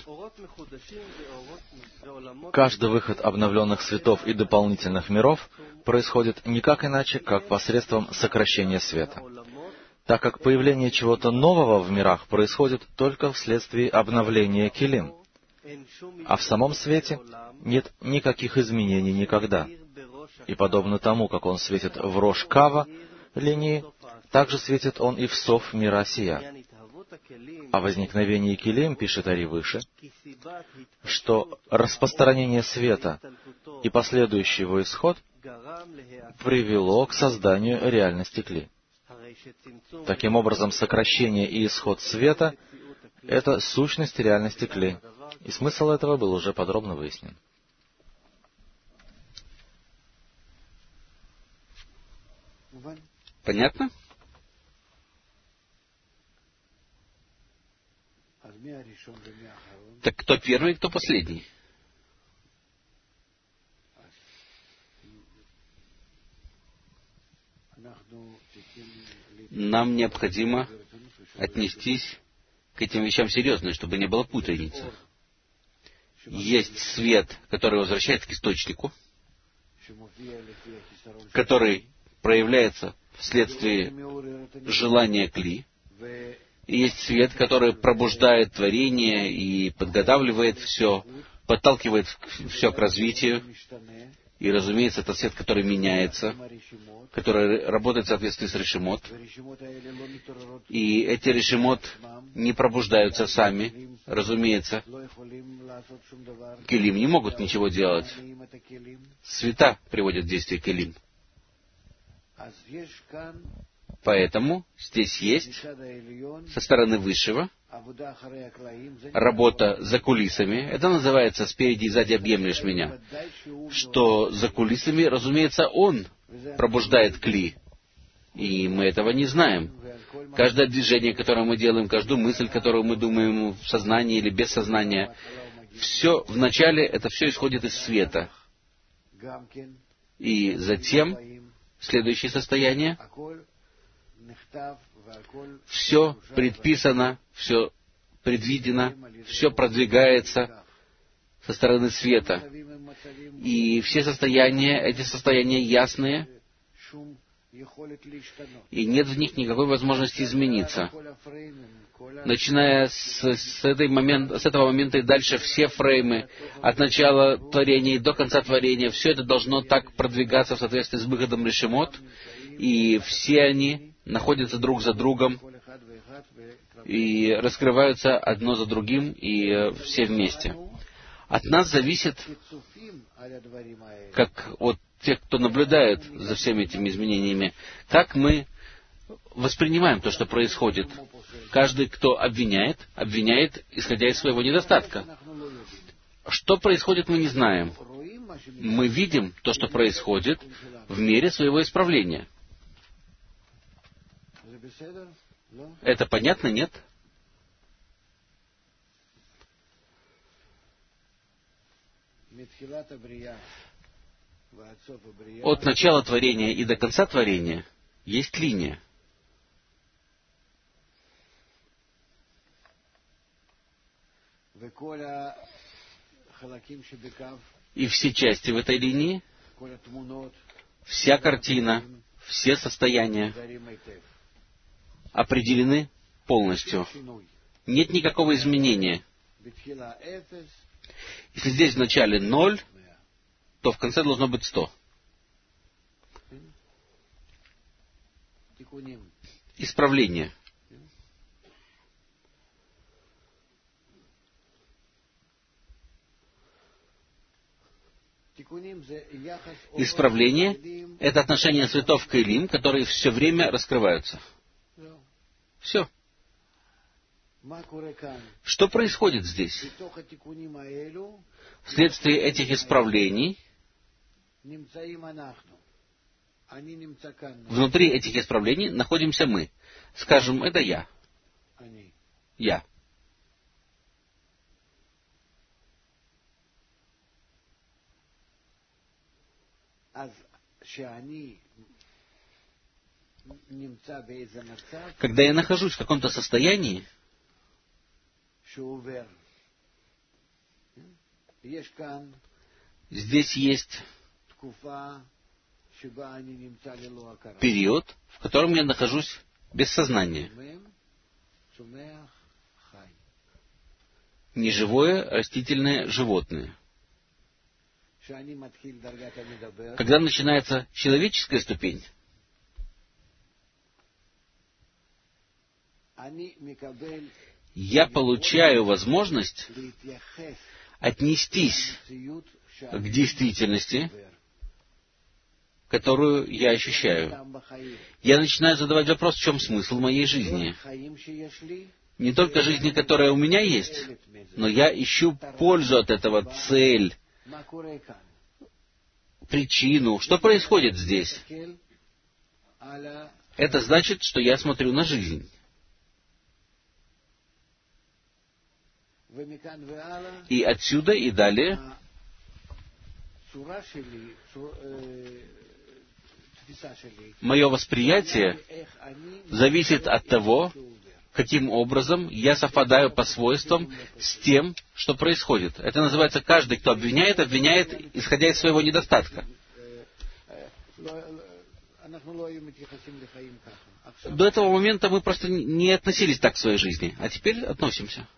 Каждый выход обновленных светов и дополнительных миров происходит никак иначе, как посредством сокращения света, так как появление чего-то нового в мирах происходит только вследствие обновления Келим, а в самом свете нет никаких изменений никогда. И подобно тому, как он светит в Рош Кава линии, также светит он и в Сов мира сия. О возникновении Келим пишет Ари выше, что распространение света и последующий его исход привело к созданию реальности Кли. Таким образом, сокращение и исход света — это сущность реальности Кли, и смысл этого был уже подробно выяснен. Понятно? Так кто первый, кто последний? Нам необходимо отнестись к этим вещам серьезно, чтобы не было путаницы. Есть свет, который возвращается к источнику, который проявляется вследствие желания Кли. И есть свет, который пробуждает творение и подготавливает все, подталкивает все к развитию. И, разумеется, это свет, который меняется, который работает в соответствии с решимот. И эти решимот не пробуждаются сами, разумеется. Келим не могут ничего делать. Света приводят в действие Келим. Поэтому здесь есть со стороны Высшего работа за кулисами. Это называется «спереди и сзади объемлешь меня». Что за кулисами, разумеется, Он пробуждает Кли. И мы этого не знаем. Каждое движение, которое мы делаем, каждую мысль, которую мы думаем в сознании или без сознания, все вначале, это все исходит из света. И затем, следующее состояние, все предписано, все предвидено, все продвигается со стороны света. И все состояния, эти состояния ясные, и нет в них никакой возможности измениться. Начиная с, с, этой момент, с этого момента и дальше все фреймы, от начала творения и до конца творения, все это должно так продвигаться в соответствии с выходом решимот, и все они находятся друг за другом и раскрываются одно за другим, и э, все вместе. От нас зависит, как от тех, кто наблюдает за всеми этими изменениями, как мы воспринимаем то, что происходит. Каждый, кто обвиняет, обвиняет, исходя из своего недостатка. Что происходит, мы не знаем. Мы видим то, что происходит в мере своего исправления. Это понятно, нет? От начала творения и до конца творения есть линия. И все части в этой линии, вся картина, все состояния определены полностью. Нет никакого изменения. Если здесь в начале ноль, то в конце должно быть сто. Исправление. Исправление — это отношение цветов к Элим, которые все время раскрываются. Все. Что происходит здесь? Вследствие этих исправлений, внутри этих исправлений находимся мы. Скажем, это я. Я. Когда я нахожусь в каком-то состоянии, здесь есть период, в котором я нахожусь без сознания. Неживое, растительное, животное. Когда начинается человеческая ступень, я получаю возможность отнестись к действительности, которую я ощущаю. Я начинаю задавать вопрос, в чем смысл моей жизни. Не только жизни, которая у меня есть, но я ищу пользу от этого, цель, причину. Что происходит здесь? Это значит, что я смотрю на жизнь. И отсюда и далее мое восприятие зависит от того, каким образом я совпадаю по свойствам с тем, что происходит. Это называется, каждый, кто обвиняет, обвиняет, исходя из своего недостатка. До этого момента мы просто не относились так к своей жизни, а теперь относимся.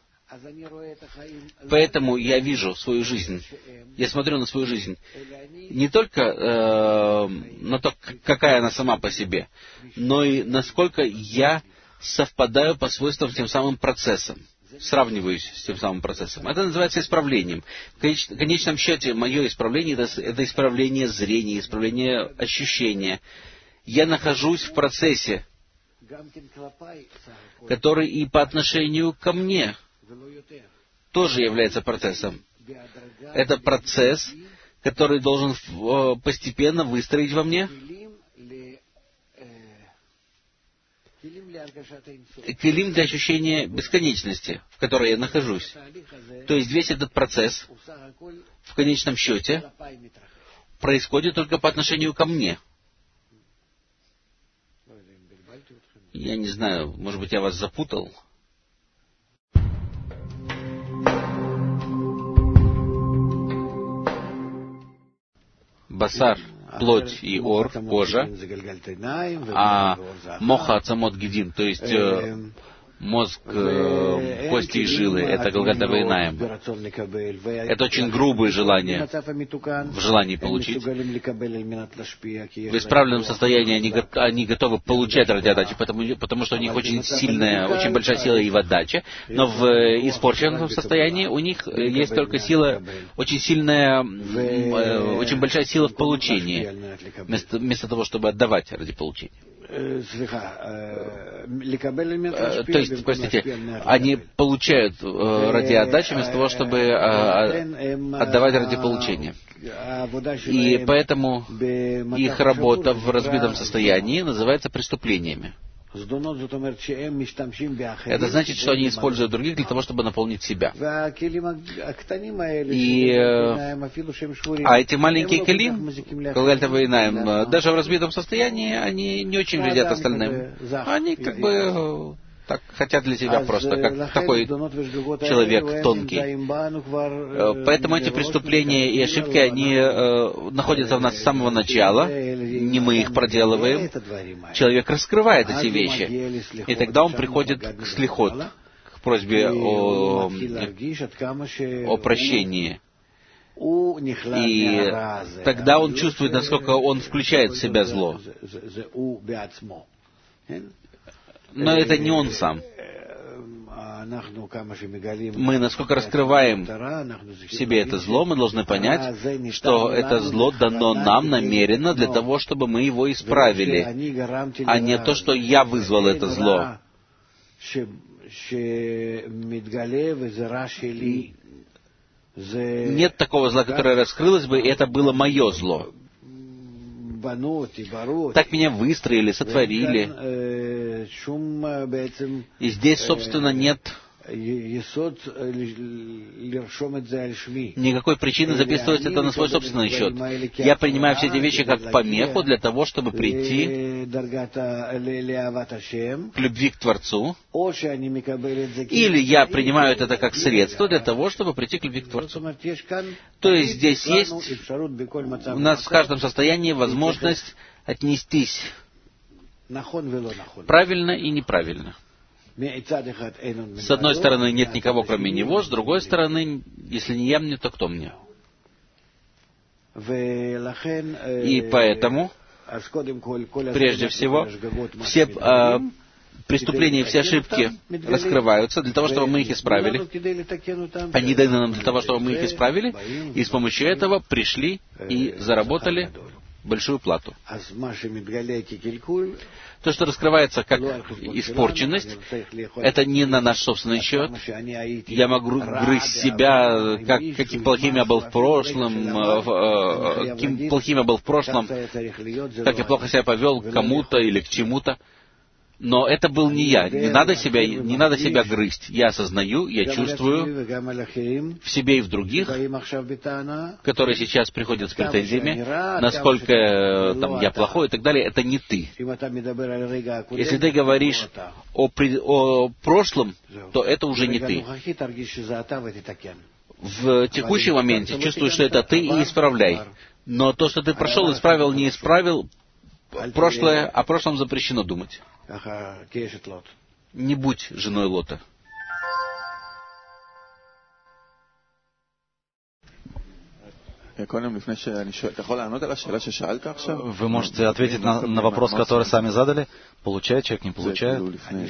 Поэтому я вижу свою жизнь, я смотрю на свою жизнь не только э, на то, какая она сама по себе, но и насколько я совпадаю по свойствам с тем самым процессом, сравниваюсь с тем самым процессом. Это называется исправлением. В конечном счете, мое исправление — это исправление зрения, исправление ощущения. Я нахожусь в процессе, который и по отношению ко мне тоже является процессом. Это процесс, который должен постепенно выстроить во мне келим для ощущения бесконечности, в которой я нахожусь. То есть весь этот процесс, в конечном счете, происходит только по отношению ко мне. Я не знаю, может быть, я вас запутал. Басар, плоть и ор, кожа, а моха ацамот гидим, то есть э, мозг, э, кости и жилы, это галгатовый наем. Это очень грубые желания, в желании получить. В исправленном состоянии они, они готовы получать ради отдачи, потому, потому что у них очень сильная, очень большая сила и в отдаче, но в испорченном состоянии у них есть только сила, очень сильная, э, очень большая сила в получении, вместо, вместо того, чтобы отдавать ради получения. То есть, простите, они получают э, ради отдачи вместо того, чтобы э, отдавать ради получения. И поэтому их работа в разбитом состоянии называется преступлениями. Это значит, что они используют других для того, чтобы наполнить себя. И, а эти маленькие келим, даже в разбитом состоянии, они не очень вредят остальным. Они как бы так хотят для себя просто, как такой человек тонкий. Поэтому эти преступления и ошибки, они э, находятся в нас с самого начала, не мы их проделываем. Человек раскрывает эти вещи, и тогда он приходит к слихот, к просьбе о, о прощении. И тогда он чувствует, насколько он включает в себя зло. Но это не он сам. Мы, насколько раскрываем в себе это зло, мы должны понять, что это зло дано нам намеренно для того, чтобы мы его исправили, а не то, что я вызвал это зло. Нет такого зла, которое раскрылось бы, и это было мое зло. Так меня выстроили, сотворили. И здесь, собственно, нет никакой причины записывать это на свой собственный счет. Я принимаю все эти вещи как помеху для того, чтобы прийти к любви к Творцу. Или я принимаю это как средство для того, чтобы прийти к любви к Творцу. То есть здесь есть у нас в каждом состоянии возможность отнестись правильно и неправильно. С одной стороны, нет никого, кроме него, с другой стороны, если не я мне, то кто мне? И поэтому, прежде всего, все э, преступления, все ошибки раскрываются для того, чтобы мы их исправили. Они даны нам для того, чтобы мы их исправили, и с помощью этого пришли и заработали большую плату. То, что раскрывается как испорченность, это не на наш собственный счет. Я могу грызть себя, как, каким плохим я был в прошлом, каким плохим я был в прошлом, как я плохо себя повел к кому-то или к чему-то. Но это был не я. Не надо себя, не надо себя грызть. Я осознаю, я чувствую в себе и в других, которые сейчас приходят с претензиями, насколько там, я плохой и так далее. Это не ты. Если ты говоришь о, о прошлом, то это уже не ты. В текущем моменте чувствуешь, что это ты, и исправляй. Но то, что ты прошел, исправил, не исправил, прошлое, о прошлом запрещено думать. Не будь женой Лота. Вы можете ответить на, на вопрос, который сами задали? Получает человек, не получает?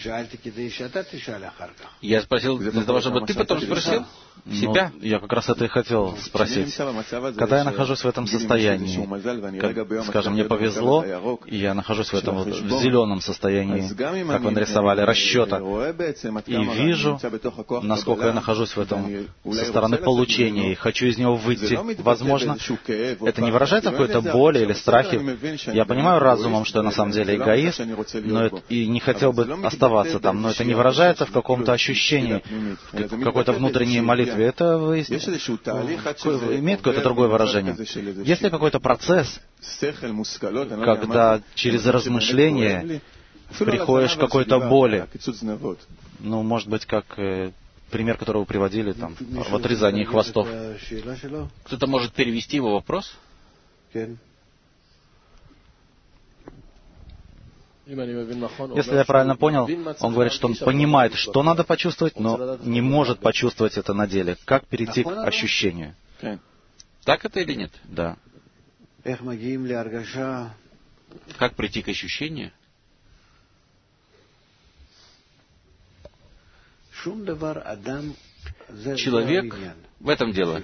Я спросил для того, чтобы ты потом спросил себя. Ну, я как раз это и хотел спросить. Когда я нахожусь в этом состоянии, как, скажем, мне повезло, и я нахожусь в этом вот, в зеленом состоянии, как вы нарисовали, расчета, и вижу, насколько я нахожусь в этом со стороны получения, и хочу из него выйти, возможно, это не выражается в какой-то боли или страхе. Я понимаю разумом, что я на самом деле эгоист, но это, и не хотел бы оставаться там, но это не выражается в каком-то ощущении, в какой-то внутренней молитве. Это имеет какое-то другое выражение. Есть ли какой-то процесс, когда через размышление приходишь к какой-то боли? Ну, может быть, как э, пример, который вы приводили, там, в отрезании хвостов. Кто-то может перевести его вопрос? Если я правильно понял, он говорит, что он понимает, что надо почувствовать, но не может почувствовать это на деле. Как перейти к ощущению? Так это или нет? Да. Как прийти к ощущению? Человек, в этом дело,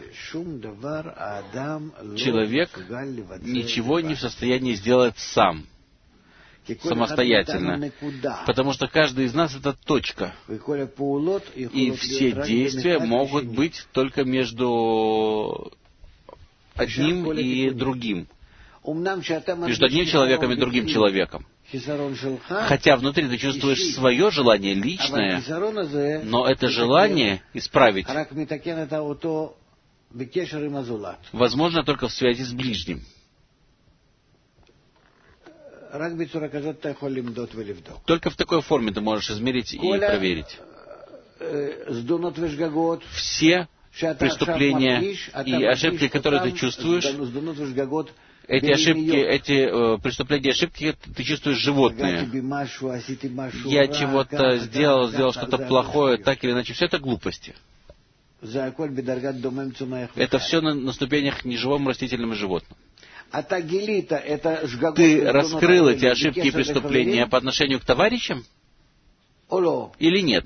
человек ничего не в состоянии сделать сам, самостоятельно, потому что каждый из нас — это точка, и все действия могут быть только между одним и другим, между одним человеком и другим человеком. Хотя внутри ты чувствуешь свое желание личное, но это желание исправить возможно только в связи с ближним. Только в такой форме ты можешь измерить и проверить. Все преступления и ошибки, которые ты чувствуешь, эти ошибки, эти э, преступления и ошибки, ты чувствуешь животные. Я чего-то сделал, сделал что-то плохое, так или иначе. Все это глупости. Это все на, на ступенях неживом, растительном и животном. Ты раскрыл эти ошибки и преступления по отношению к товарищам? Или нет?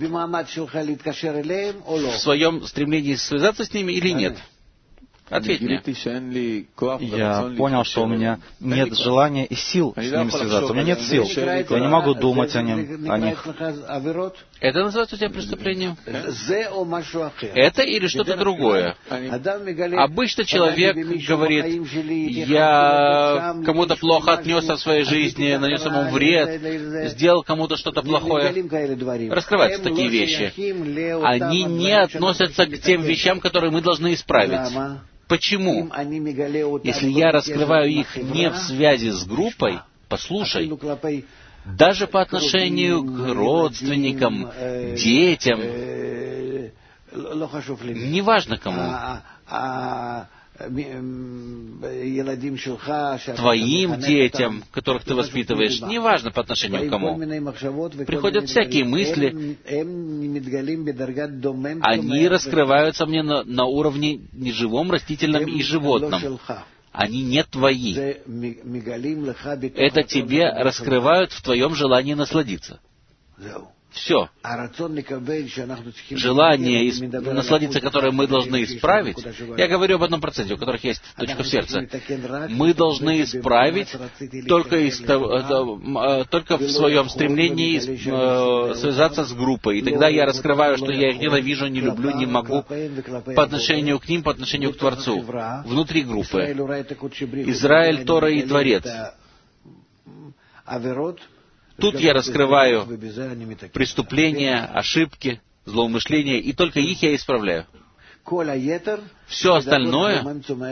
В своем стремлении связаться с ними или нет? Ответь мне. Я понял, что у меня нет желания и сил с ними связаться. У меня нет сил. Я не могу думать о, ним, о них. Это называется у тебя преступлением? Это или что-то другое? Обычно человек говорит, я кому-то плохо отнесся в своей жизни, нанес ему вред, сделал кому-то что-то плохое. Раскрываются такие вещи. Они не относятся к тем вещам, которые мы должны исправить. Почему? Если я раскрываю их не в связи с группой, послушай, даже по отношению к родственникам, детям, неважно кому, твоим детям, которых ты воспитываешь, неважно по отношению к кому, приходят всякие мысли, они раскрываются мне на, на уровне неживом, растительном и животном. Они не твои. Это тебе раскрывают в твоем желании насладиться. Все. Желание исп... насладиться, которое мы должны исправить, я говорю об одном проценте, у которых есть точка в сердце, мы должны исправить только, из... только в своем стремлении связаться с группой. И тогда я раскрываю, что я их ненавижу, не люблю, не могу по отношению к ним, по отношению к Творцу, внутри группы. Израиль, Тора и Творец. Тут я раскрываю преступления, ошибки, злоумышления, и только их я исправляю. Все остальное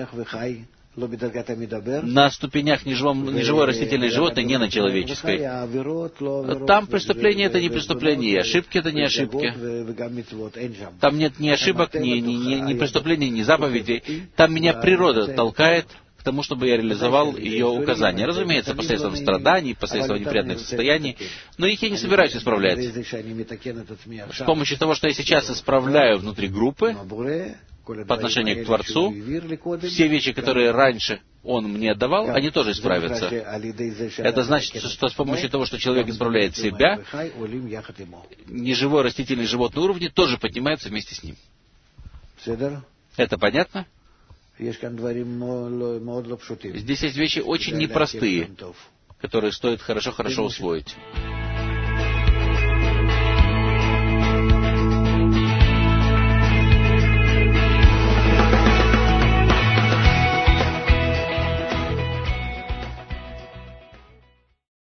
на ступенях неживом, неживой растительной животной, не на человеческой. Там преступление — это не преступление, и ошибки — это не ошибки. Там нет ни ошибок, ни, ни, ни, ни преступлений, ни заповедей. Там меня природа толкает к тому, чтобы я реализовал ее указания. Разумеется, посредством страданий, посредством неприятных состояний, но их я не собираюсь исправлять. С помощью того, что я сейчас исправляю внутри группы, по отношению к Творцу, все вещи, которые раньше Он мне давал, они тоже исправятся. Это значит, что с помощью того, что человек исправляет себя, неживой, растительный, животный уровни тоже поднимаются вместе с ним. Это понятно? Здесь есть вещи очень непростые, которые стоит хорошо-хорошо усвоить.